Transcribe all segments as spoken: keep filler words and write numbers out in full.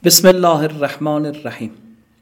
بسم الله الرحمن الرحیم.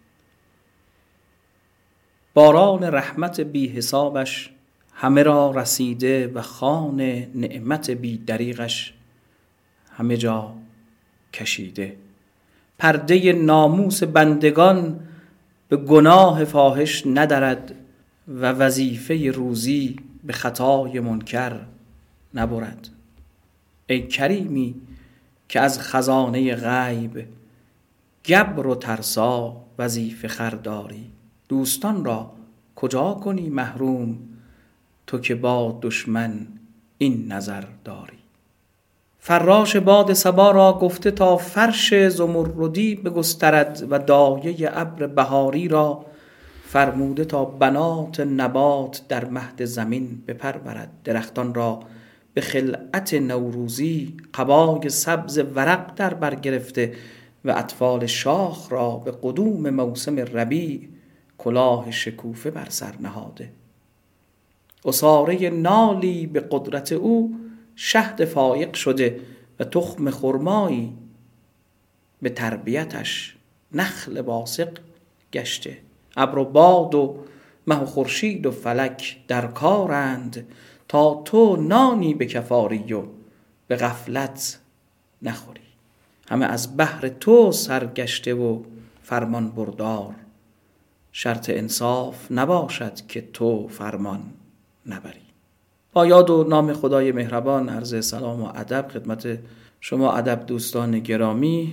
باران رحمت بی حسابش همه را رسیده و خوان نعمت بی دریغش همه جا کشیده. پرده ناموس بندگان به گناه فاحش ندرد و وظیفه روزی به خطای منکر نبرد. ای کریمی که از خزانه غیب گبر و ترسا وظیفه خر داری، دوستان را کجا کنی محروم تو که با دشمن این نظر داری. فراش باد صبا را گفته تا فرش زمردی بگسترد و دایه ابر بهاری را فرموده تا بنات نبات در مهد زمین بپرورد. درختان را به خلعت نوروزی قبای سبز ورق در بر گرفته و اطفال شاخ را به قدوم موسم ربیع کلاه شکوفه بر سر نهاده. عصاره نالی به قدرت او شهد فایق شده و تخم خرمایی به تربیتش نخل باسق گشته. ابر و باد و مه و خورشید و فلک در کارند تا تو نانی به کف آری و به غفلت نخوری. همه از بحر تو سرگشته و فرمان بردار، شرط انصاف نباشد که تو فرمان نبری. با یاد و نام خدای مهربان عرض سلام و ادب خدمت شما ادب دوستان گرامی.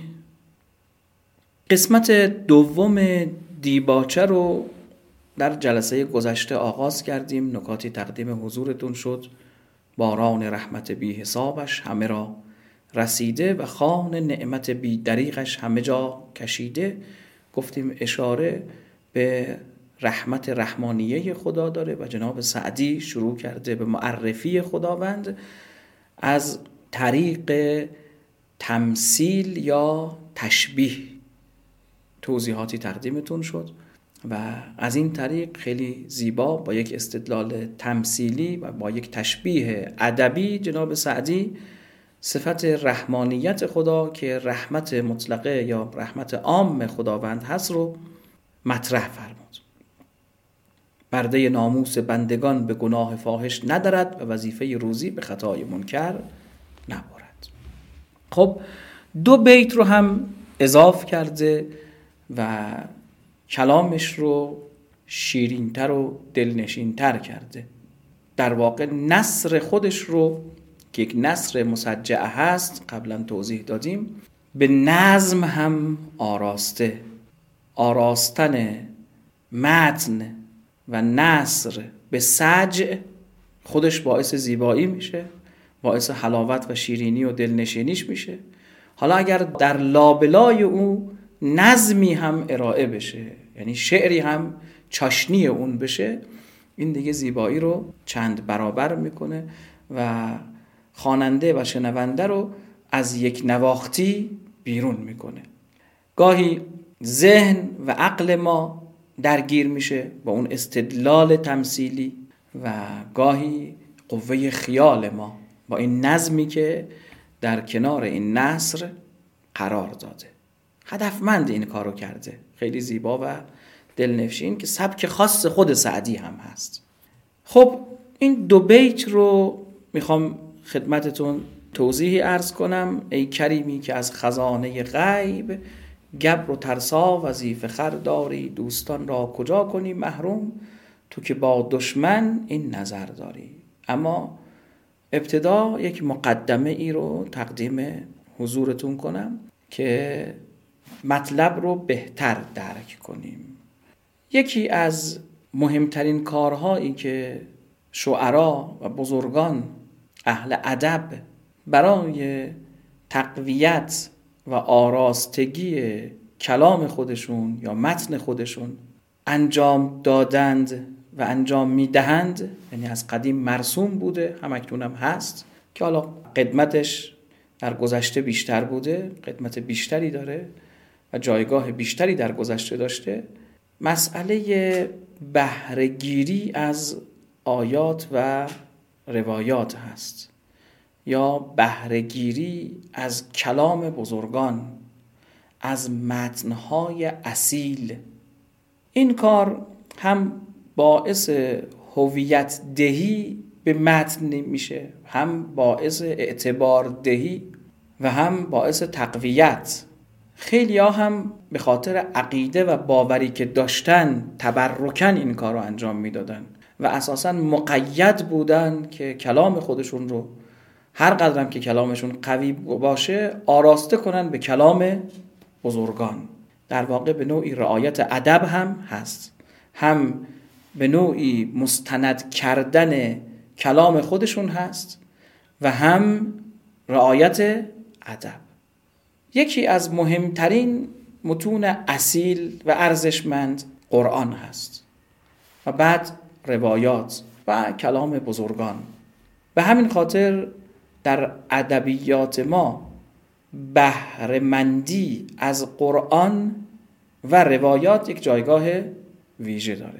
قسمت دوم دیباچه رو در جلسه گذشته آغاز کردیم. نکاتی تقدیم حضورتون شد. باران رحمت بی حسابش همه را رسیده و خوان نعمت بی دریغش همه جا کشیده. گفتیم اشاره به رحمت رحمانیه خدا داره و جناب سعدی شروع کرده به معرفی خداوند از طریق تمثیل یا تشبیه. توضیحاتی تقدیمتون شد و از این طریق خیلی زیبا با یک استدلال تمثیلی و با یک تشبیه ادبی جناب سعدی صفت رحمانیت خدا که رحمت مطلقه یا رحمت عام خداوند هست رو مطرح فرمود. پرده ناموس بندگان به گناه فاحش ندرد و وظیفه روزی به خطای منکر نبرد. خب دو بیت رو هم اضاف کرده و کلامش رو شیرین‌تر و دلنشین‌تر کرده. در واقع نثر خودش رو که یک نثر مسجع هست قبلا توضیح دادیم، به نظم هم آراسته. آراستن متن و نثر به سجع خودش باعث زیبایی میشه، باعث حلاوت و شیرینی و دلنشینیش میشه. حالا اگر در لابلای او نظمی هم ارائه بشه، یعنی شعری هم چاشنی اون بشه، این دیگه زیبایی رو چند برابر میکنه و خواننده و شنونده رو از یک نواختی بیرون میکنه. گاهی ذهن و عقل ما درگیر میشه با اون استدلال تمثیلی و گاهی قوه خیال ما با این نظمی که در کنار این نثر قرار داده. هدفمند این کارو کرده، خیلی زیبا و دلنشین که سبک خاص خود سعدی هم هست. خب این دو بیت رو میخوام خدمتتون توضیحی عرض کنم. ای کریمی که از خزانه غیب گبر و ترسا وظیفه خر داری، دوستان را کجا کنی محروم تو که با دشمن این نظر داری. اما ابتدا یک مقدمه ای رو تقدیم حضورتون کنم که مطلب رو بهتر درک کنیم. یکی از مهمترین کارهایی که شعرا و بزرگان اهل ادب برای تقویت و آراستگی کلام خودشون یا متن خودشون انجام دادند و انجام میدهند، یعنی از قدیم مرسوم بوده، همکنون هم هست که حالا قدمتش در گذشته بیشتر بوده، قدمت بیشتری داره و جایگاه بیشتری در گذشته داشته، مسئله بهره‌گیری از آیات و روایات هست یا بهره‌گیری از کلام بزرگان، از متنهای اصیل. این کار هم باعث هویت دهی به متن میشه، هم باعث اعتبار دهی و هم باعث تقویت. خیلی ها هم به خاطر عقیده و باوری که داشتن تبرکن این کار رو انجام میدادن و اساساً مقید بودن که کلام خودشون رو هر قدرم که کلامشون قوی باشه آراسته کنن به کلام بزرگان. در واقع به نوعی رعایت ادب هم هست، هم به نوعی مستند کردن کلام خودشون هست و هم رعایت ادب. یکی از مهمترین متون اصیل و ارزشمند قرآن هست و بعد روایات و کلام بزرگان. به همین خاطر در ادبیات ما بهره‌مندی از قرآن و روایات یک جایگاه ویژه داره.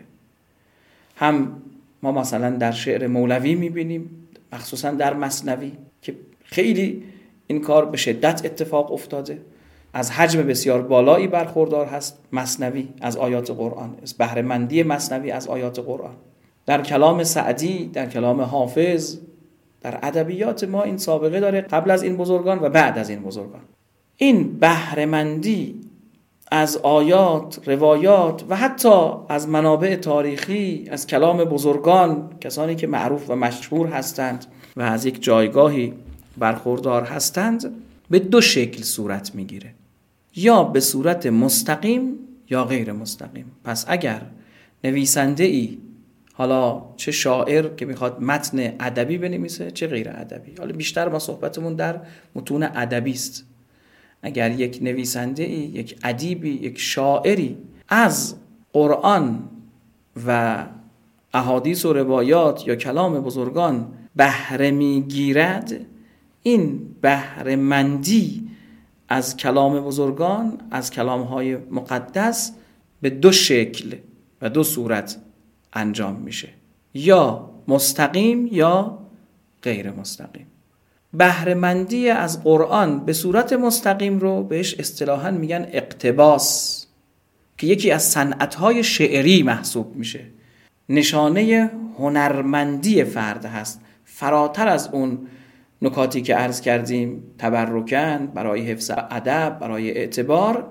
هم ما مثلا در شعر مولوی میبینیم، مخصوصا در مثنوی که خیلی این کار به شدت اتفاق افتاده، از حجم بسیار بالایی برخوردار هست مثنوی از آیات قرآن، از بهره‌مندی مثنوی از آیات قرآن. در کلام سعدی، در کلام حافظ، در ادبیات ما این سابقه داره، قبل از این بزرگان و بعد از این بزرگان. این بهره‌مندی از آیات، روایات و حتی از منابع تاریخی، از کلام بزرگان، کسانی که معروف و مشهور هستند و از یک جایگاهی برخوردار هستند، به دو شکل صورت میگیره، یا به صورت مستقیم یا غیر مستقیم. پس اگر نویسنده ای، حالا چه شاعر که میخواد متن ادبی بنویسه چه غیر ادبی، حالا بیشتر ما صحبتمون در متون ادبی است، اگر یک نویسنده ای، یک ادیبی، یک شاعری از قرآن و احادیث و روایات یا کلام بزرگان بهره میگیرد، این بهره‌مندی از کلام بزرگان، از کلام‌های مقدس به دو شکل و دو صورت انجام میشه، یا مستقیم یا غیر مستقیم. بهره‌مندی از قرآن به صورت مستقیم رو بهش اصطلاحاً میگن اقتباس، که یکی از صنعت‌های شعری محسوب میشه، نشانه هنرمندی فرد هست، فراتر از اون نکاتی که عرض کردیم، تبرکن، برای حفظ ادب، برای اعتبار،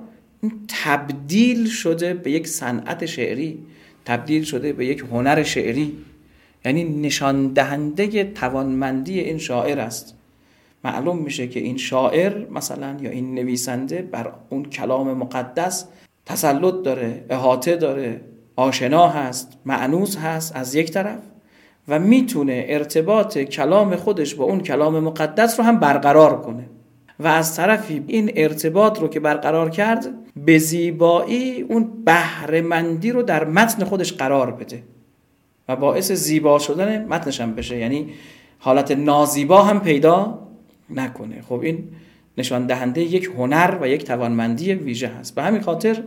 تبدیل شده به یک صنعت شعری، تبدیل شده به یک هنر شعری، یعنی نشان دهنده توانمندی این شاعر است. معلوم میشه که این شاعر مثلا یا این نویسنده بر اون کلام مقدس تسلط داره، احاطه داره، آشنا هست، مأنوس هست از یک طرف، و میتونه ارتباط کلام خودش با اون کلام مقدس رو هم برقرار کنه، و از طرفی این ارتباط رو که برقرار کرد به زیبایی اون بهره‌مندی رو در متن خودش قرار بده و باعث زیبا شدن متنش هم بشه، یعنی حالت نازیبا هم پیدا نکنه. خب این نشان دهنده یک هنر و یک توانمندی ویژه هست. به همین خاطر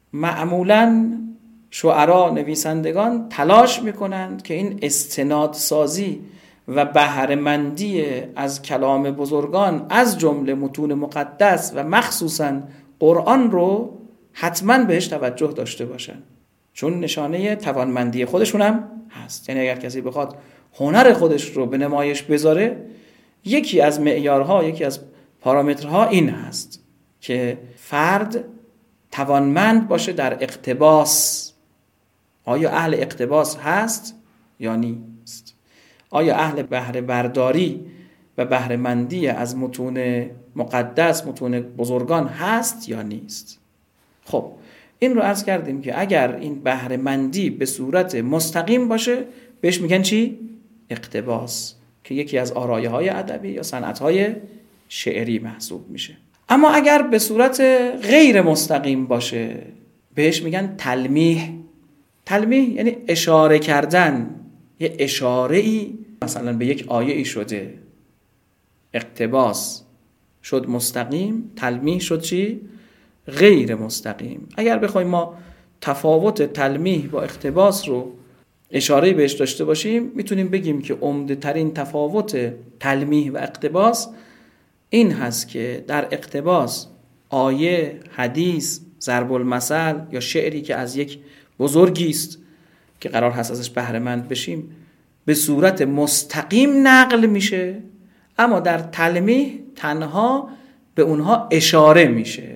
معمولاً شعرا، نویسندگان تلاش میکنند که این استناد سازی و بهره‌مندی از کلام بزرگان از جمله متون مقدس و مخصوصاً قرآن رو حتماً بهش توجه داشته باشن، چون نشانه توانمندی خودشون هم هست. یعنی اگر کسی بخواد هنر خودش رو به نمایش بذاره، یکی از معیارها، یکی از پارامترها این هست که فرد توانمند باشه در اقتباس. آیا اهل اقتباس هست یا نیست؟ آیا اهل بهره برداری و بهره‌مندی از متون مقدس، متون بزرگان هست یا نیست؟ خب این رو عرض کردیم که اگر این بهره‌مندی به صورت مستقیم باشه بهش میگن چی؟ اقتباس، که یکی از آرایه‌های ادبی یا صنعت‌های شعری محسوب میشه. اما اگر به صورت غیر مستقیم باشه بهش میگن تلمیح. تلمیح یعنی اشاره کردن، یه اشاره‌ای مثلا به یک آیه‌ای شده، اقتباس شد مستقیم، تلمیح شد چی؟ غیر مستقیم. اگر بخوایم ما تفاوت تلمیح با اقتباس رو اشاره بهش داشته باشیم، میتونیم بگیم که عمده ترین تفاوت تلمیح و اقتباس این هست که در اقتباس آیه، حدیث، ضرب المثل یا شعری که از یک بزرگی است که قرار هست ازش بهره مند بشیم به صورت مستقیم نقل میشه، اما در تلمیح تنها به اونها اشاره میشه.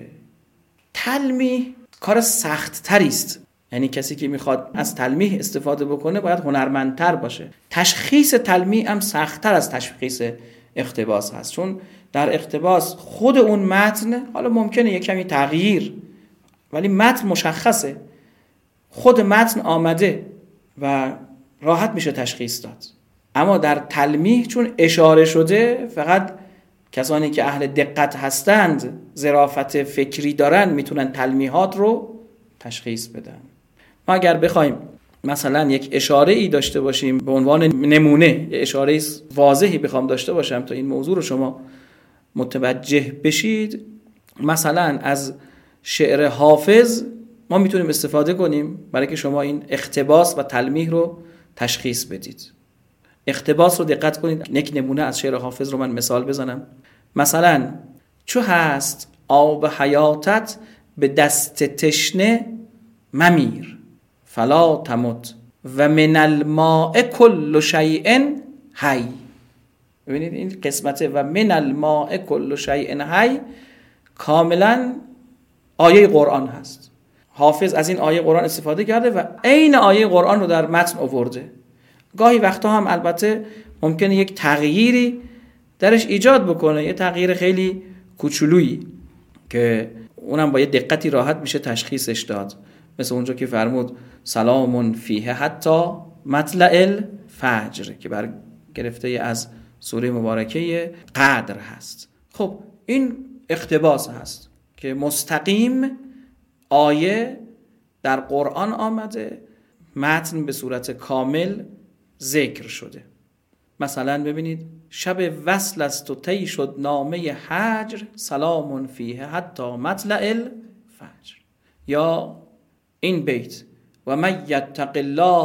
تلمیح کار سخت تری است، یعنی کسی که میخواد از تلمیح استفاده بکنه باید هنرمندتر باشه. تشخیص تلمیح هم سخت‌تر از تشخیص اقتباس هست، چون در اقتباس خود اون متن حالا ممکنه یک کمی تغییر، ولی متن مشخصه، خود متن آمده و راحت میشه تشخیص داد. اما در تلمیح چون اشاره شده، فقط کسانی که اهل دقت هستند، ظرافت فکری دارن، میتونن تلمیحات رو تشخیص بدن. ما اگر بخوایم مثلا یک اشاره ای داشته باشیم به عنوان نمونه، اشاره واضحی بخوام داشته باشم تا این موضوع رو شما متوجه بشید، مثلا از شعر حافظ ما میتونیم استفاده کنیم برای که شما این اقتباس و تلمیح رو تشخیص بدید. اقتباس رو دقت کنید، یک نمونه از شعر حافظ رو من مثال بزنم. مثلا چو هست آب حیاتت به دست تشنه ممیر فلا تمت و من الماء کل شیء حی. ببینید این قسمت و من الماء کل شیء حی کاملا آیه قرآن هست. حافظ از این آیه قرآن استفاده کرده و عین آیه قرآن رو در متن آورده. گاهی وقتا هم البته ممکنه یک تغییری درش ایجاد بکنه، یه تغییر خیلی کوچولویی که اونم با یه دقتی راحت میشه تشخیصش داد، مثل اونجا که فرمود سلام فیه حتی مطلع الفجر که بر گرفته از سوره مبارکه قدر هست. خب این اقتباس هست که مستقیم آیه در قرآن آمده، متن به صورت کامل ذکر شده. مثلا ببینید شب وصل است و طی شد نامه هجر سلام فیه حتی مطلع الفجر. یا این بیت و من یتق الله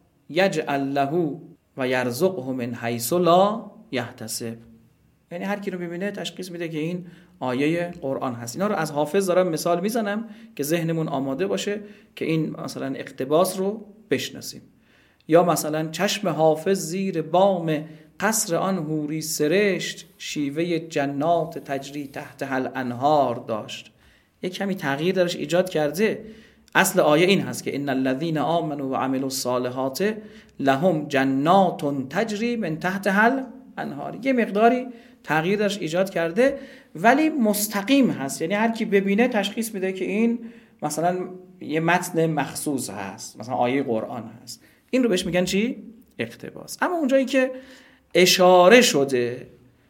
یجعل له و یرزقه من حیث لا یحتسب. یعنی هر کی رو ببینه تشخیص میده که این آیه قرآن هست. اینا رو از حافظ دارم مثال میزنم که ذهنمون آماده باشه که این مثلا اقتباس رو بشناسیم. یا مثلا چشم حافظ زیر بام قصر آن حوری سرشت شیوه جنات تجری تحت هل انهار داشت. یک کمی تغییر درش ایجاد کرده. اصل آیه این هست که ان الذين آمنوا وعملوا الصالحات لهم جنات تجری من تحت هل انهار. یه مقداری تغییر درش ایجاد کرده ولی مستقیم هست، یعنی هر کی ببینه تشخیص میده که این مثلا یه متن مخصوص هست، مثلا آیه قرآن هست. این رو بهش میگن چی؟ اقتباس. اما اونجایی که اشاره شده،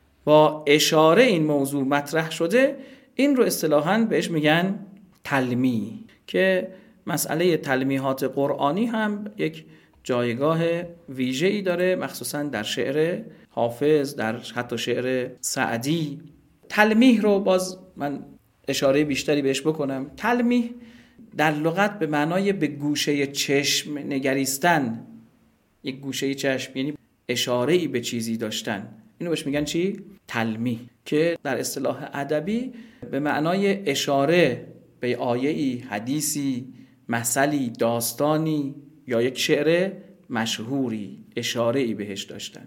با اشاره این موضوع مطرح شده، این رو اصطلاحاً بهش میگن تلمیح، که مسئله تلمیحات قرآنی هم یک جایگاه ویژه‌ای داره، مخصوصاً در شعر حافظ، در حتی شعر سعدی. تلمیح رو باز من اشاره بیشتری بهش بکنم. تلمیح در لغت به معنای به گوشه چشم نگریستن، یک گوشه چشم یعنی اشاره‌ای به چیزی داشتن، اینو بهش میگن چی؟ تلمیح، که در اصطلاح ادبی به معنای اشاره به آیه‌ای، حدیثی، مثلی، داستانی یا یک شعر مشهوری اشاره‌ای بهش داشتن.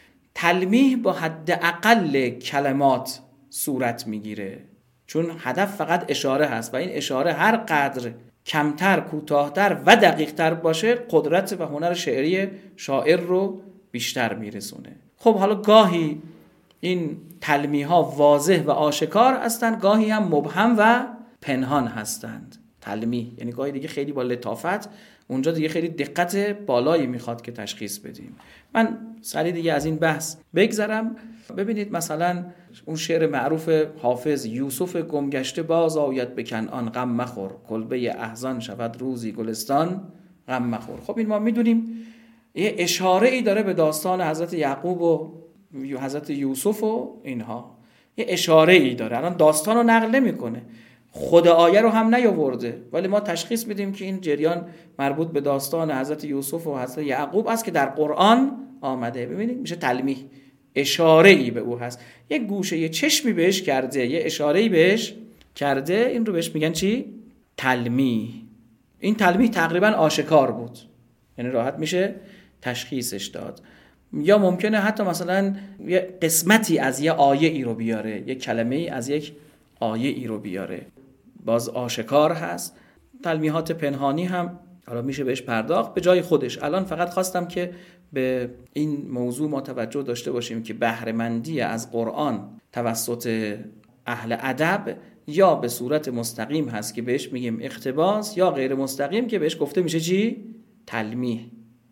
تلمیح با حد اقل کلمات صورت میگیره، چون هدف فقط اشاره هست و این اشاره هر قدر کمتر، کوتاهتر و دقیقتر باشه قدرت و هنر شعری شاعر رو بیشتر میرسونه. خب حالا گاهی این تلمیح ها واضح و آشکار هستند، گاهی هم مبهم و پنهان هستند. تلمیح یعنی گاهی دیگه خیلی با لطافت، اونجا دیگه خیلی دقت بالایی میخواد که تشخیص بدیم. من سری دیگه از این بحث بگذرم. ببینید مثلا اون شعر معروف حافظ، یوسف گمگشته باز آید به کنعان غم مخور، کلبه احزان شود روزی گلستان غم مخور. خب این ما میدونیم یه اشاره ای داره به داستان حضرت یعقوب و حضرت یوسف و اینها، یه اشاره ای داره. الان داستان رو نقل نمیکنه، خود آیه رو هم نیاورده، ولی ما تشخیص میدیم که این جریان مربوط به داستان حضرت یوسف و حضرت یعقوب است که در قرآن آمده. ببینید میشه تلمیح، اشاره ای به او هست، یه گوشه یه چشمی بهش کرده، یه اشاره ای بهش کرده، این رو بهش میگن چی؟ تلمیح. این تلمیح تقریبا آشکار بود، یعنی راحت میشه تشخیصش داد. یا ممکنه حتی مثلا یه قسمتی از یه آیه ای رو بیاره، یک کلمه ای از یک آیه ای رو بیاره، باز آشکار هست. تلمیحات پنهانی هم حالا میشه بهش پرداخت به جای خودش. الان فقط خواستم که به این موضوع ما توجه داشته باشیم که بهره مندی از قرآن توسط اهل ادب یا به صورت مستقیم هست که بهش میگیم اقتباس، یا غیر مستقیم که بهش گفته میشه چی؟ تلمیح.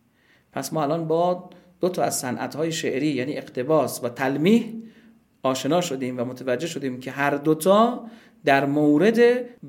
پس ما الان با دو تا از صنعت‌های شعری یعنی اقتباس و تلمیح آشنا شدیم و متوجه شدیم که هر دوتا در مورد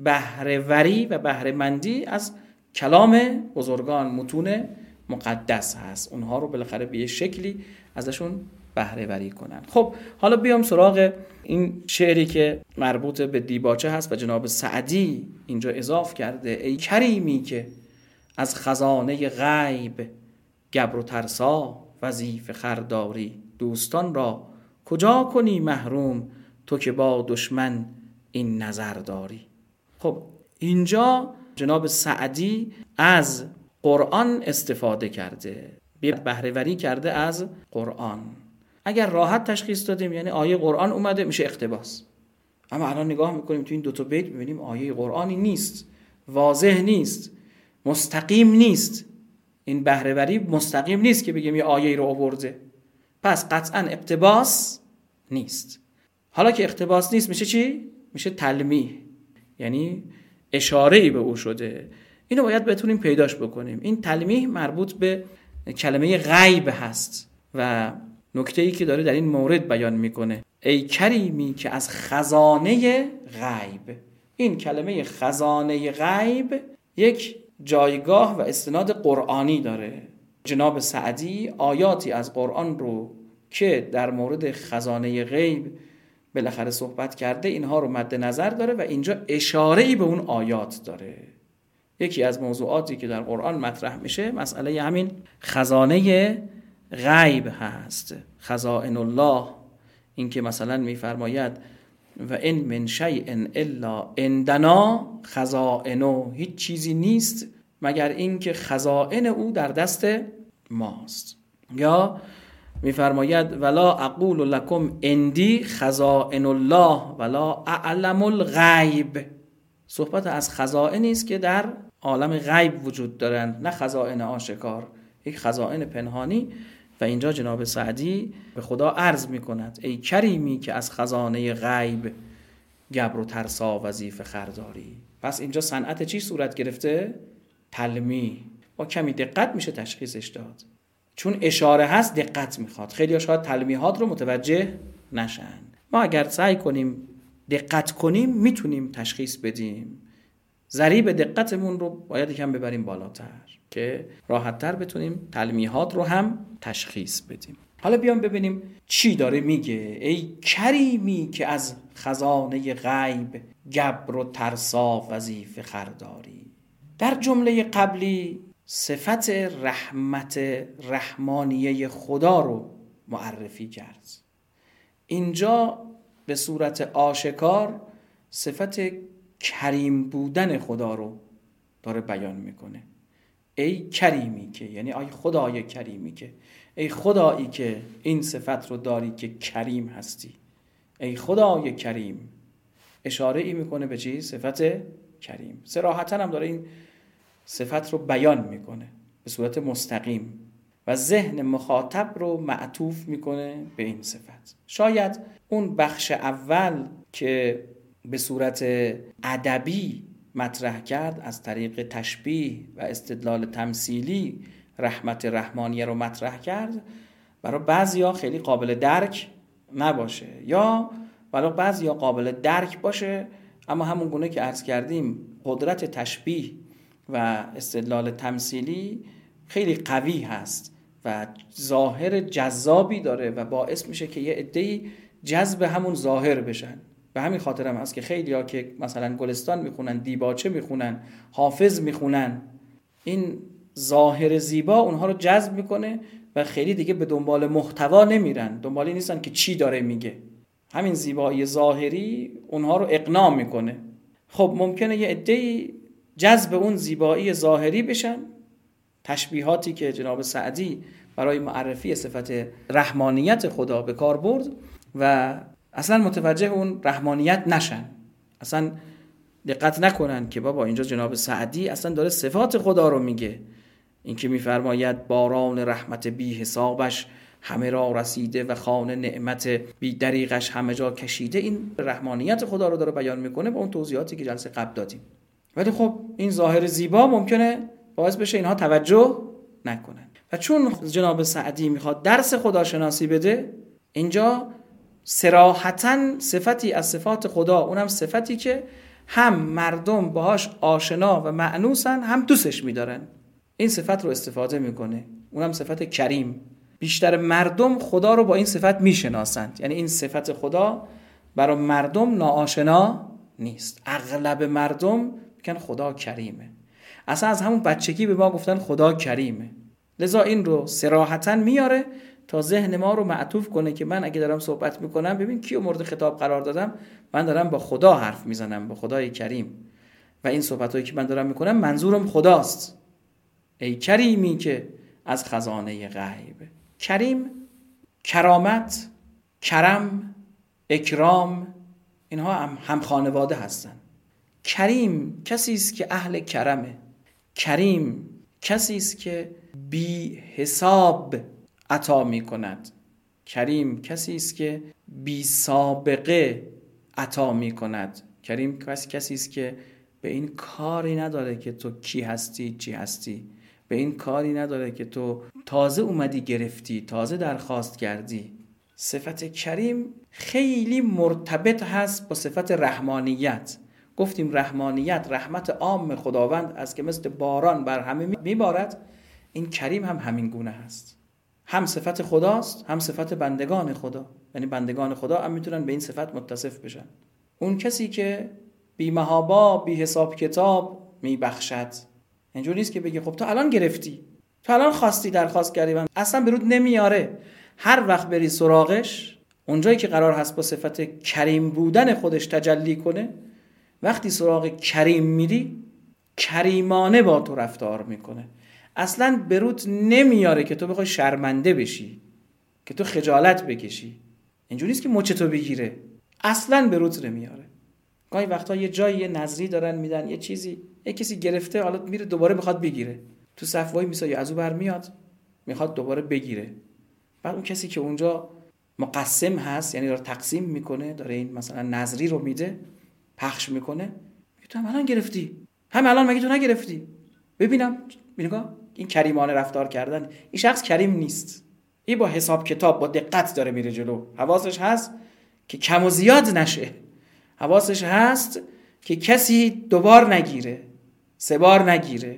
بهره‌وری و بهره‌مندی از کلام بزرگان متون مقدس هست. اونها رو بالاخره به یه شکلی ازشون بهره‌وری کنن. خب حالا بیام سراغ این شعری که مربوط به دیباچه هست و جناب سعدی اینجا اضاف کرده: ای کریمی که از خزانه غیب گبر و ترسا وظیفه خرداری، دوستان را کجا کنی محروم تو که با دشمن این نظر داری. خب اینجا جناب سعدی از قرآن استفاده کرده، بهره‌وری کرده از قرآن. اگر راحت تشخیص دادیم یعنی آیه قرآن اومده میشه اقتباس، اما الان نگاه میکنیم تو این دو تا بیت میبینیم آیه قرآنی نیست، واضح نیست، مستقیم نیست. این بهره‌وری مستقیم نیست که بگیم یه آیه رو آورده، پس قطعا اقتباس نیست. حالا که اقتباس نیست میشه چی؟ میشه تلمیح، یعنی اشاره‌ای به او شده. اینو باید بتونیم پیداش بکنیم. این تلمیح مربوط به کلمه غیب هست و نکته‌ای که داره در این مورد بیان میکنه: ای کریمی که از خزانه غیب. این کلمه خزانه غیب یک جایگاه و استناد قرآنی داره. جناب سعدی آیاتی از قرآن رو که در مورد خزانه غیب بالاخره صحبت کرده اینها رو مد نظر داره و اینجا اشاره‌ای به اون آیات داره. یکی از موضوعاتی که در قرآن مطرح میشه مسئله همین خزانه غیب هست، خزائن الله. این که مثلا میفرماید و ان من شیء الا عندنا خزائنه، هیچ چیزی نیست مگر این که خزائن او در دست ماست. یا میفرماید ولا اقول لکم عندی خزائن الله ولا اعلم الغیب. صحبت از خزائنی است که در عالم غیب وجود دارند، نه خزائن آشکار، یک خزائن پنهانی. و اینجا جناب سعدی به خدا عرض میکند: ای کریمی که از خزانه غیب گبر و ترسا وظیفه خرداری. پس اینجا صنعت چی صورت گرفته؟ تلمیح. با کمی دقت میشه تشخیصش داد، چون اشاره هست دقت میخواد. خیلی ها شاید تلمیحات رو متوجه نشن. ما اگر سعی کنیم دقت کنیم میتونیم تشخیص بدیم. ضریب دقتمون رو باید یکم ببریم بالاتر که راحت‌تر بتونیم تلمیحات رو هم تشخیص بدیم. حالا بیام ببینیم چی داره میگه: ای کریمی که از خزانه غیب گبر و ترسا وظیفه خرداری. در جمله قبلی صفت رحمت رحمانیه خدا رو معرفی کرد. اینجا به صورت آشکار صفت کریم بودن خدا رو داره بیان میکنه. ای کریمی که، یعنی ای خدای کریمی که، ای خدایی که این صفت رو داری که کریم هستی، ای خدای کریم. اشاره ای میکنه به چی؟ صفت کریم. صراحتاً هم داره این صفت رو بیان میکنه به صورت مستقیم و ذهن مخاطب رو معطوف میکنه به این صفت. شاید اون بخش اول که به صورت ادبی مطرح کرد از طریق تشبیه و استدلال تمثیلی رحمت رحمانیه رو مطرح کرد، برای بعضیا خیلی قابل درک نباشه، یا برای بعضیا قابل درک باشه اما همون گونه که عرض کردیم قدرت تشبیه و استدلال تمثیلی خیلی قوی هست و ظاهر جذابی داره و باعث میشه که یه عده‌ای جذب همون ظاهر بشن. به همین خاطر هم هست که خیلی ها که مثلا گلستان میخونن، دیباچه میخونن، حافظ میخونن، این ظاهر زیبا اونها رو جذب میکنه و خیلی دیگه به دنبال محتوا نمیرن، دنبالی نیستن که چی داره میگه. همین زیبایی ظاهری اونها رو اقناع میکنه خب ممکنه یه عده‌ای جذب اون زیبایی ظاهری بشن، تشبیهاتی که جناب سعدی برای معرفی صفت رحمانیت خدا به کار برد و اصلا متوجه اون رحمانیت نشن، اصلا دقت نکنن که بابا اینجا جناب سعدی اصلا داره صفات خدا رو میگه. این که میفرماید باران رحمت بی حسابش همه را رسیده و خوان نعمت بی دریغش همه جا کشیده، این رحمانیت خدا رو داره بیان میکنه با اون توضیحاتی که جلسه قبل دادیم. ولی خب این ظاهر زیبا ممکنه باعث بشه اینها توجه نکنن و چون جناب سعدی میخواد درس خداشناسی بده، اینجا صراحتاً صفتی از صفات خدا، اونم صفتی که هم مردم باهاش آشنا و مأنوسن هم دوستش میدارن، این صفت رو استفاده میکنه، اونم صفت کریم. بیشتر مردم خدا رو با این صفت میشناسند، یعنی این صفت خدا برای مردم ناآشنا نیست. اغلب مردم میگن خدا کریمه، اصلا از همون بچگی به ما گفتن خدا کریمه، لذا این رو صراحتاً میاره تا ذهن ما رو معطوف کنه که من اگه دارم صحبت میکنم ببین کیو مورد خطاب قرار دادم، من دارم با خدا حرف میزنم، با خدای کریم، و این صحبتایی که من دارم میکنم منظورم خداست. ای کریمی که از خزانه غیب. کریم، کرامت، کرم، اکرام، اینها هم, هم خانواده هستن. کریم کسی است که اهل کرمه، کریم کسی است که بی حساب عطا می کند، کریم کسی است که بی سابقه عطا می کند، کریم کسی است که به این کاری نداره که تو کی هستی چی هستی، به این کاری نداره که تو تازه اومدی گرفتی، تازه درخواست کردی. صفت کریم خیلی مرتبط هست با صفت رحمانیت. گفتیم رحمانیت رحمت عام خداوند است که مثل باران بر همه میبارد، این کریم هم همین گونه هست، هم صفت خداست هم صفت بندگان خدا، یعنی بندگان خدا هم میتونن به این صفت متصف بشن. اون کسی که بی محابا بی حساب کتاب میبخشد، اینجوری نیست که بگی خب تو الان گرفتی، تو الان خواستی درخواست کردی، من اصلا برود نمیاره. هر وقت بری سراغش، اونجایی که قرار هست با صفت کریم بودن خودش تجلی کنه، وقتی سراغ کریم میری کریمانه با تو رفتار میکنه، اصلا برود نمیاره که تو بخوای شرمنده بشی، که تو خجالت بکشی. اینجوری نیست که مچ تو بگیره، اصلا برود نمیاره. گاهی وقتا یه جایی یه نظری دارن میدن، یه چیزی یه کسی گرفته، حالا میره دوباره میخواد بگیره، تو صف وای میسه، از اون برمیاد میخواد دوباره بگیره. بعد اون کسی که اونجا مقسم هست، یعنی داره تقسیم میکنه، داره این مثلا نظری رو میده پخش میکنه، میگه تو هم الان گرفتی، هم الان مگه تو نگرفتی؟ ببینم نگاه، این کریمانه رفتار کردن. این شخص کریم نیست، این با حساب کتاب با دقت داره میره جلو، حواسش هست که کم و زیاد نشه، حواسش هست که کسی دوبار نگیره، سه بار نگیره.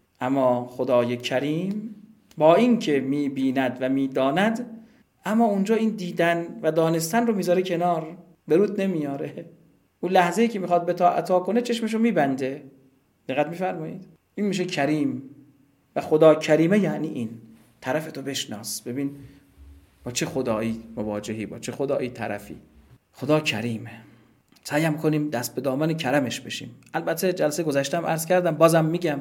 اما خدای کریم با این که میبیند و میداند، اما اونجا این دیدن و دانستن رو میذاره کنار، برود نمیاره. اون لحظه‌ای که میخواد به تا عطا کنه چشمشو میبنده. دقت میفرمایید؟ این میشه کریم. و خدا کریمه یعنی این طرفتو بشناس، ببین با چه خدایی مواجهی، با چه خدایی طرفی. خدا کریمه، سعی کنیم دست به دامن کرمش بشیم. البته جلسه گذشتم عرض کردم، بازم میگم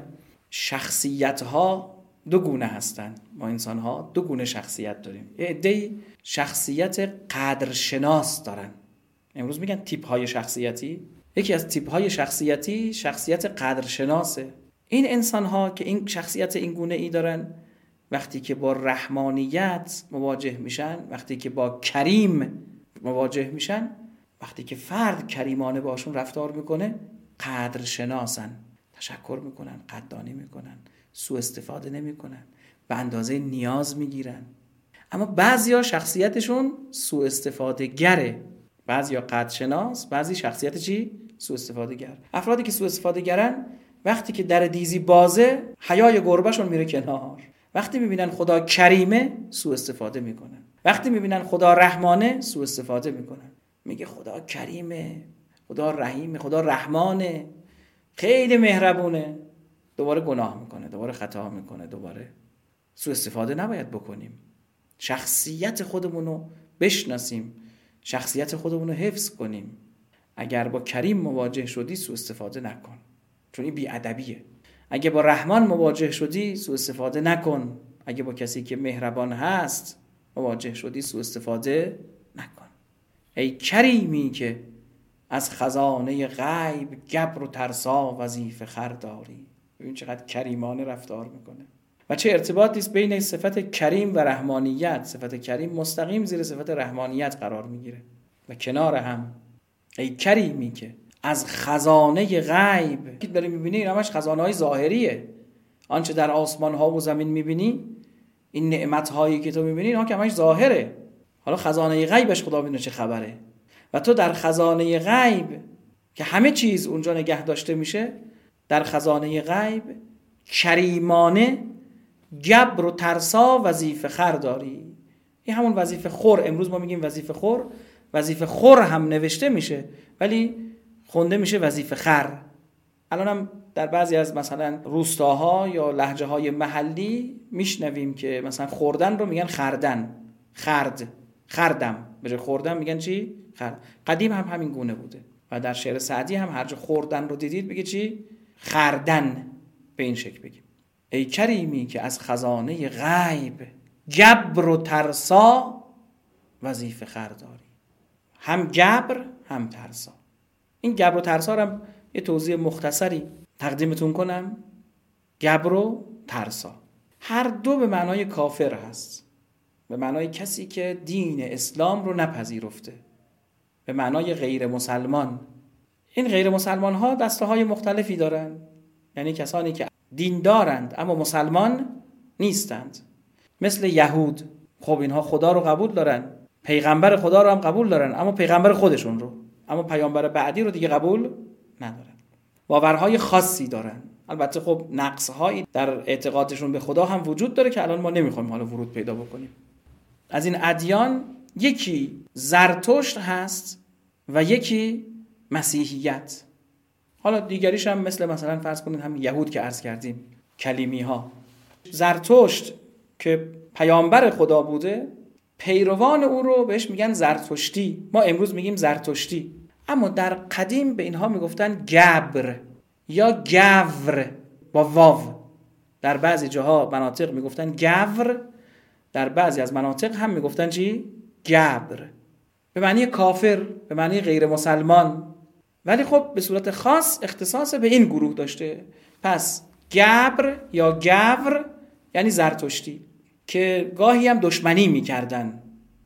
شخصیت ها دو گونه هستن. ما انسان ها دو گونه شخصیت داریم. یه عده‌ای شخصیت قدرشناس دارن، امروز میگن تیپ های شخصیتی. یکی از تیپ های شخصیتی شخصیت قدرشناسه. این انسان ها که این شخصیت این گونه ای دارن، وقتی که با رحمانیت مواجه میشن، وقتی که با کریم مواجه میشن، وقتی که فرد کریمانه باشون رفتار میکنه، قدرشناسن، تشکر میکنن، قدردانی میکنن، سوء استفاده نمیکنن، به اندازه نیاز میگیرن. اما بعضیا شخصیتشون سوء استفاده گره، بعضیا قدرشناس، بعضی شخصیت چی؟ سوء استفاده گر. افرادی که سوء استفاده گرن، وقتی که در دیزی بازه، حیای گربهشون میره کنار. وقتی میبینن خدا کریمه، سوء استفاده میکنن. وقتی میبینن خدا رحمانه، سوء استفاده میکنن. میگه خدا کریمه، خدا رحیمه، خدا رحمانه، خیلی مهربونه، دوباره گناه میکنه، دوباره خطا میکنه، دوباره. سوء استفاده نباید بکنیم. شخصیت خودمونو بشناسیم، شخصیت خودمونو حفظ کنیم. اگر با کریم مواجه شدی سوء استفاده نکن، چون این بی‌ادبیه. اگه با رحمان مواجه شدی سوء استفاده نکن، اگه با کسی که مهربان هست مواجه شدی سوء استفاده نکن. ای کریمی که از خزانه غیب گبر و ترسا وظیفه خر داری. ببین چقدر کریمانه رفتار میکنه و چه ارتباطی است بین صفت کریم و رحمانیت. صفت کریم مستقیم زیر صفت رحمانیت قرار میگیره و کنار هم. ای کریمی که از خزانه غیب که داری میبینی این همش خزانه های ظاهریه، آنچه در آسمان ها و زمین میبینی، این نعمت هایی که تو میبینی اینها که همش ظاهره. حالا خزانه غیبش خدا میدونه چه خبره. و تو در خزانه غیب که همه چیز اونجا نگه داشته میشه، در خزانه غیب کریمانه گبر و ترسا وظیفه خر داری. این همون وظیفه خور، امروز ما میگیم وظیفه خور، وظیفه خور هم نوشته میشه ولی خونده میشه وظیفه خر. الان هم در بعضی از مثلا روستاها یا لهجه های محلی میشنویم که مثلا خوردن رو میگن خردن، خرد، خردم، به جای خوردن میگن چی؟ خرد. قدیم هم همین گونه بوده و در شعر سعدی هم هر جا خوردن رو دیدید بگه چی؟ خردن، به این شکل بگیم. ای کریمی که از خزانه غیب گبر و ترسا وظیفه خر داری. هم گبر هم ترسا. این گبر و ترسا هم یه توضیح مختصری تقدیمتون کنم. گبر و ترسا هر دو به معنای کافر هست، به معنای کسی که دین اسلام رو نپذیرفته، به معنای غیر مسلمان. این غیر مسلمان ها دسته های مختلفی دارن، یعنی کسانی که دین دارند اما مسلمان نیستند، مثل یهود. خب اینها خدا رو قبول دارن، پیغمبر خدا رو هم قبول دارن، اما پیغمبر خودشون رو، اما پیامبر بعدی رو دیگه قبول ندارن. باورهای خاصی دارن. البته خب نقص‌هایی در اعتقادشون به خدا هم وجود داره که الان ما نمیخوایم حالا ورود پیدا بکنیم. از این ادیان یکی زرتشت هست و یکی مسیحیت. حالا دیگریش هم مثل مثلا فرض کنید هم یهود که عرض کردیم، کلیمی ها. زرتشت که پیامبر خدا بوده، پیروان او رو بهش میگن زرتشتی. ما امروز میگیم زرتشتی، اما در قدیم به اینها میگفتن گبر یا گور با واو. در بعضی جاها مناطق میگفتن گور، در بعضی از مناطق هم میگفتن چی؟ گبر، به معنی کافر، به معنی غیر مسلمان، ولی خب به صورت خاص اختصاص به این گروه داشته. پس گبر یا گور یعنی زرتشتی که گاهی هم دشمنی میکردن.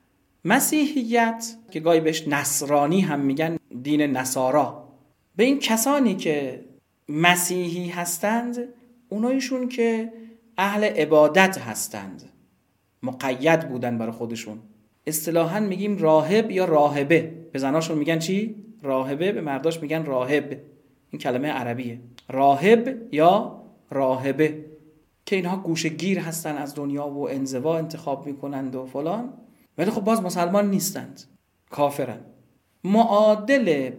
مسیحیت که گاهی بهش نصرانی هم میگن، دین نصارا، به این کسانی که مسیحی هستند اونایشون که اهل عبادت هستند، مقید بودن برای خودشون. اصطلاحاً میگیم راهب یا راهبه. به زناشون میگن چی؟ راهبه، به مرداش میگن راهب. این کلمه عربیه، راهب یا راهبه، که اینها گوشه گیر هستن، از دنیا و انزوا انتخاب میکنند و فلان، ولی خب باز مسلمان نیستند، کافرن. معادل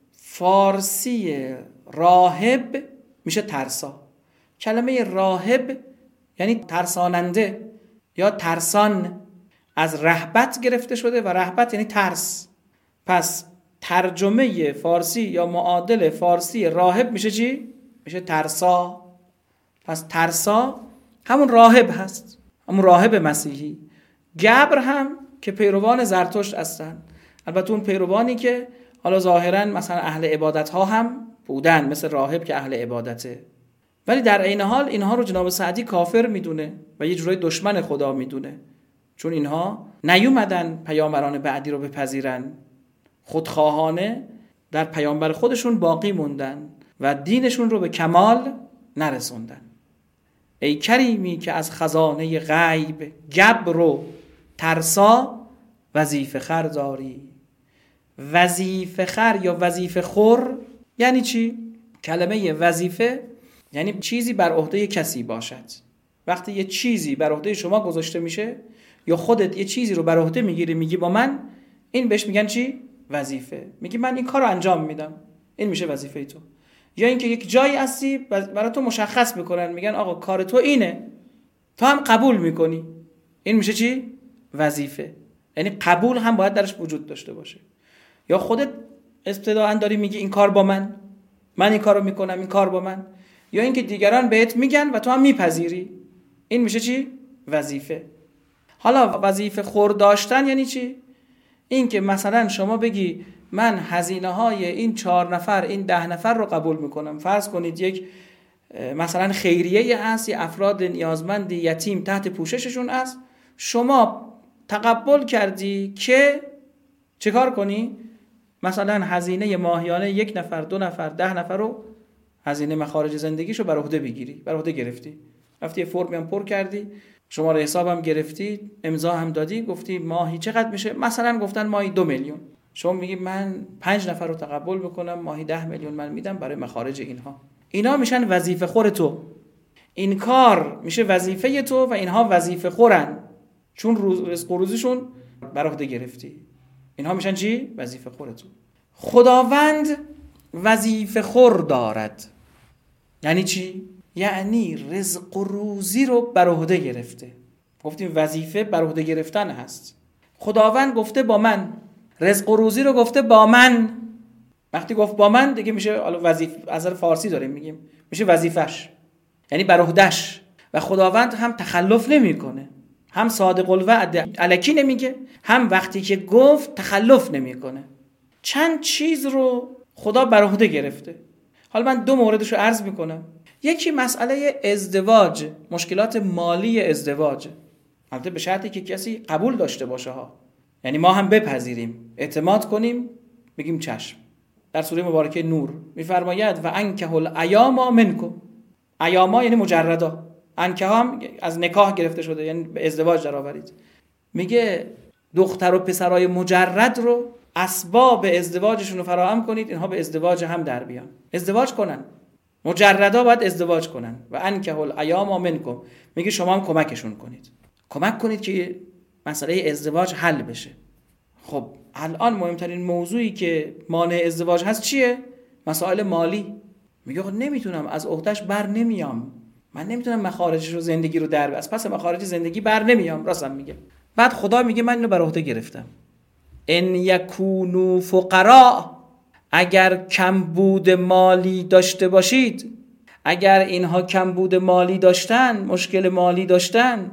فارسی راهب میشه ترسا. کلمه راهب یعنی ترساننده یا ترسان، از رهبت گرفته شده و رهبت یعنی ترس. پس ترجمه فارسی یا معادل فارسی راهب میشه چی؟ میشه ترسا. پس ترسا همون راهب هست، همون راهب مسیحی. گبر هم که پیروان زرتشت هستن، البته اون پیروانی که حالا ظاهرا مثلا اهل عبادت ها هم بودن، مثل راهب که اهل عبادته، ولی در عین حال اینها رو جناب سعدی کافر میدونه و یه جورای دشمن خدا میدونه، چون اینها نیومدن پیامبران بعدی رو بپذیرن، خودخواهانه در پیامبر خودشون باقی موندن و دینشون رو به کمال نرسوندن. ای کریمی که از خزانه غیب گبر و ترسا وظیفه خر داری. وظیفه خر یا وظیفه خور یعنی چی؟ کلمه وظیفه یعنی چیزی بر عهده کسی باشد. وقتی یه چیزی بر عهده شما گذاشته میشه یا خودت یه چیزی رو بر عهده میگیری میگی با من، این بهش میگن چی؟ وظیفه. میگی من این کار رو انجام میدم، این میشه وظیفه تو. یا اینکه یک جایی هستی برای تو مشخص میکنن، میگن آقا کار تو اینه، تو هم قبول میکنی، این میشه چی؟ وظیفه. یعنی قبول هم باید درش وجود داشته باشه. یا خودت ابتداءً داری میگی این کار با من، من این کارو میکنم، این کار با من، یا اینکه دیگران بهت میگن و تو هم میپذیری؟ این میشه چی؟ وظیفه. حالا وظیفه خور داشتن یعنی چی؟ این که مثلا شما بگی من هزینه های این چهار نفر این ده نفر رو قبول میکنم. فرض کنید یک مثلا خیریه هست، یه افراد نیازمند یتیم تحت پوشششون است، شما تقبل کردی که چه کار کنی؟ مثلا هزینه ماهیانه یک نفر دو نفر ده نفر رو هزینه مخارج زندگیشو بر عهده بگیری، بر عهده گرفتی، رفتی یه فرمی هم پر کردی، شماره حسابم گرفتی، امضا هم دادی، گفتی ماهی چقدر میشه؟ مثلا گفتن ماهی دو میلیون. شما میگی من پنج نفر رو تقبل بکنم، ماهی ده میلیون من میدم برای مخارج اینها. اینا میشن وظیفه خور تو. این کار میشه وظیفه تو و اینها وظیفه خورن، چون روز رزق و روزیشون بر عهده گرفتی. اینها میشن چی؟ وظیفه خور تو. خداوند وظیفه خور دارد. یعنی چی؟ یعنی رزق و روزی رو بر عهده گرفته. گفتیم وظیفه بر عهده گرفتن هست. خداوند گفته با من، رزق و روزی رو گفته با من. وقتی گفت با من دیگه میشه وظیفه، از فارسی داریم میگیم، میشه وظیفش، یعنی بر عهده‌اش. و خداوند هم تخلف نمیکنه، هم صادق الوعد الکی نمیگه، هم وقتی که گفت تخلف نمیکنه. چند چیز رو خدا بر عهده گرفته. حالا من دو موردش رو عرض میکنم. یکی مسئله ازدواج، مشکلات مالی ازدواج، البته به شرطی که کسی قبول داشته باشه ها، یعنی ما هم بپذیریم، اعتماد کنیم، بگیم چشم. در سوره مبارکه نور میفرماید و انکحوا الایام منکم. ایاما یعنی مجردا، انکحا هم از نکاح گرفته شده، یعنی به ازدواج در آورید. میگه دختر و پسرای مجرد رو اسباب ازدواجشون رو فراهم کنید، اینها به ازدواج هم در بیان، ازدواج کنن. مجردا باید ازدواج کنن. و انکحوا الایام منکم، میگه شما هم کمکشون کنید، کمک کنید که مسئله ازدواج حل بشه. خب الان مهمترین موضوعی که مانع ازدواج هست چیه؟ مسائل مالی. میگه نمیتونم، از عهده‌اش بر نمیام، من نمیتونم مخارجش رو زندگی رو در از پس مخارج زندگی بر نمیام. راستم میگه. بعد خدا میگه من اینو بر عهده گرفتم. ان یکونوا فقراء، اگر کمبود مالی داشته باشید، اگر اینها کمبود مالی داشتن، مشکل مالی داشتن،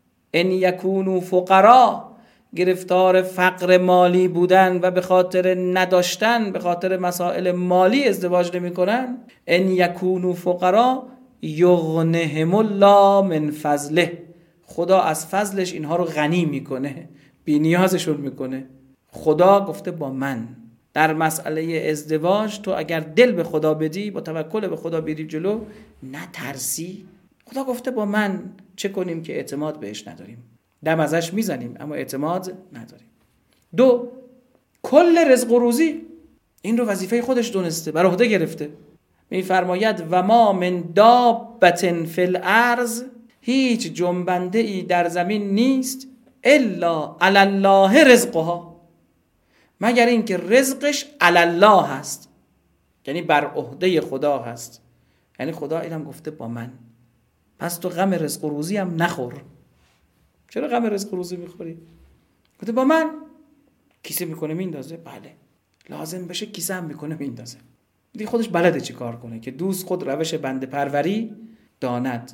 ان یکونوا فقراء، گرفتار فقر مالی بودن و به خاطر نداشتن، به خاطر مسائل مالی ازدواج نمی کنن، ان یکونوا فقراء یغنهم الله من فضله، خدا از فضلش اینها رو غنی میکنه، بی نیازشون میکنه. خدا گفته با من در مسئله ازدواج تو اگر دل به خدا بدی، با توکل به خدا بری جلو، نترسی، خدا گفته با من، چه کنیم که اعتماد بهش نداریم، دم ازش میزنیم اما اعتماد نداریم. دو، کل رزق و روزی این رو وظیفه خودش دونسته، بر عهده گرفته. میفرماید و ما من دابة فی الارض، هیچ جنبنده ای در زمین نیست الا علی الله رزقها، مگر اینکه رزقش علی الله هست، یعنی بر عهده خدا هست. یعنی خدا اینم گفته با من، پس تو غم رزق و روزی هم نخور. چرا غم رزق و روزی میخوری؟ گفته با من، کیسه میکنه میندازه، بله لازم بشه کیسه هم میکنه میندازه، دیگه خودش بلده چی کار کنه، که دوست خود روش بنده پروری داند.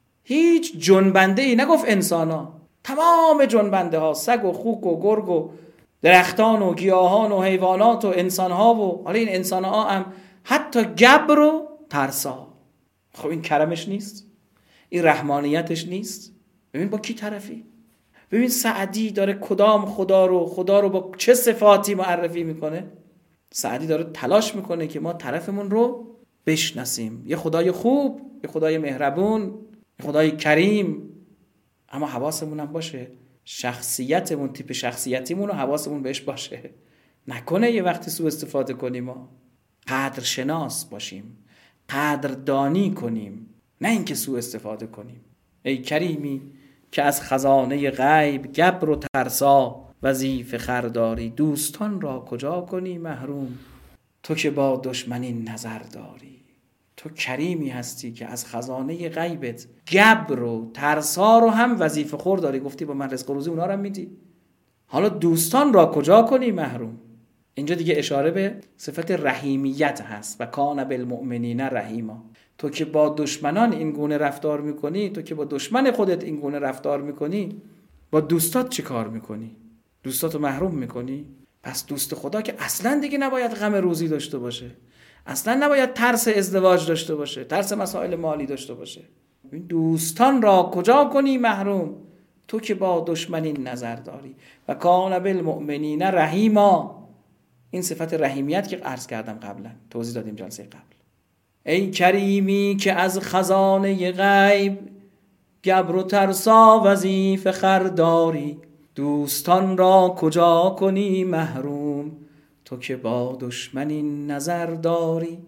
هیچ جنبنده ای، نگفت انسان ها، تمام جنبنده ها، سگ و خوک و گرگ و درختان و گیاهان و حیوانات و انسان ها، و حالا این انسان ها هم حتی گبر و ترسا. خب این کرمش نیست؟ این رحمانیتش نیست؟ ببین با کی طرفی؟ ببین سعدی داره کدام خدا رو خدا رو با چه صفاتی معرفی میکنه. سعدی داره تلاش میکنه که ما طرفمون رو بشناسیم، یه خدای خوب، یه خدای مهربون، یه خدای کریم، اما حواسمون هم باشه شخصیتمون، تیپ شخصیتیمون رو حواسمون بهش باشه، نکنه یه وقتی سوء استفاده کنیم. ما قدر شناس باشیم، قدر دانی کنیم، نه اینکه سوء استفاده کنیم. ای کریمی که از خزانه غیب گبر و ترسا وظیفه خرداری، دوستان را کجا کنی محروم، تو که با دشمنی نظر داری. تو کریمی هستی که از خزانه غیبت گبر و ترسا رو هم وظیفه خور داری، گفتی با من رزق و روزی اونا رو هم میدی، حالا دوستان را کجا کنی محروم. اینجا دیگه اشاره به صفت رحیمیت هست و کان بالمؤمنین رحیما. تو که با دشمنان این گونه رفتار میکنی، تو که با دشمن خودت این گونه رفتار میکنی، با دوستات چی کار میکنی؟ دوستاتو محروم میکنی؟ پس دوست خدا که اصلا دیگه نباید غم روزی داشته باشه، اصلا نباید ترس ازدواج داشته باشه، ترس مسائل مالی داشته باشه. این دوستان را کجا کنی محروم؟ تو که با دشمنین نظر داری. و کان بالمؤمنین رحیما، این صفت رحیمیت که عرض کردم قبلا، توضیح دادیم جلسه قبل. ای کریمی که از خزانه غیب، گبر و ترسا وظیفه خرداری، دوستان را کجا کنی محروم؟ تو که با دشمنین نظر داری.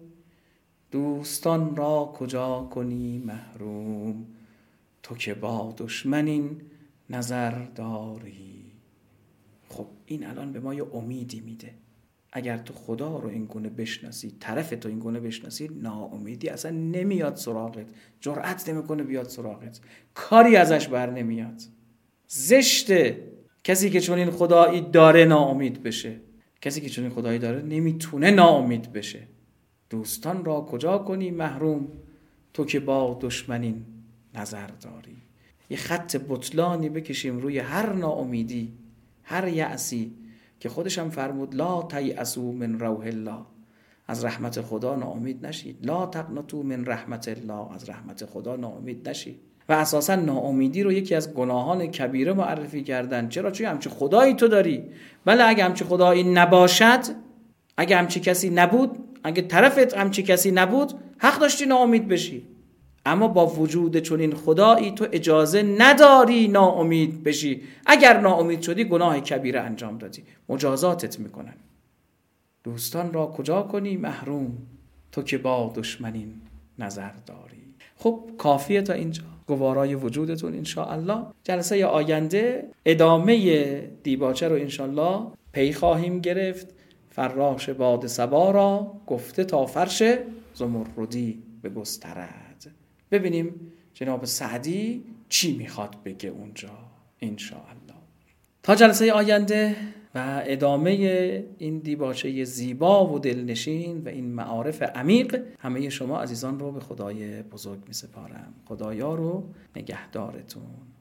دوستان را کجا کنی محروم؟ تو که با دشمنین نظر داری. خب این الان به ما یه امیدی میده. اگر تو خدا رو این گونه بشناسی، طرف تو این گونه بشناسی، ناامیدی اصلا نمیاد سراغت، جرأت نمیکنه بیاد سراغت، کاری ازش بر نمیاد. زشته کسی که چون این خدایی داره ناامید بشه. کسی که چون این خدایی داره نمیتونه ناامید بشه. دوستان را کجا کنی محروم؟ تو که با دشمنین نظر داری. یه خط بطلانی بکشیم روی هر ناامیدی، هر یأسی که خودش هم فرمود لا تیأسوا من روح الله، از رحمت خدا ناامید نشید. لا تقنطوا من رحمت الله، از رحمت خدا ناامید نشید. و اساسا ناامیدی رو یکی از گناهان کبیره معرفی کردن. چرا؟ چون همچه خدایی تو داری. ولی اگه همچه خدایی نباشد، اگه همچه کسی نبود، اگه طرفت همچه کسی نبود، حق داشتی ناامید بشی. اما با وجود چنین خدایی تو اجازه نداری ناامید بشی. اگر ناامید شدی گناه کبیره انجام دادی، مجازاتت میکنن. دوستان را کجا کنی محروم؟ تو که با دشمنین نظر داری. خب کافیه تا اینجا گوارای وجودتون انشاءالله. جلسه آینده ادامه دیباچه رو انشاءالله پی خواهیم گرفت. فراش باد صبا را گفته تا فرش زمردی بگسترد. ببینیم جناب سعدی چی میخواد بگه اونجا انشاءالله. تا جلسه آینده و ادامه این دیباچه زیبا و دلنشین و این معارف عمیق، همه شما عزیزان رو به خدای بزرگ می سپارم. خدایا رو نگهدارتون.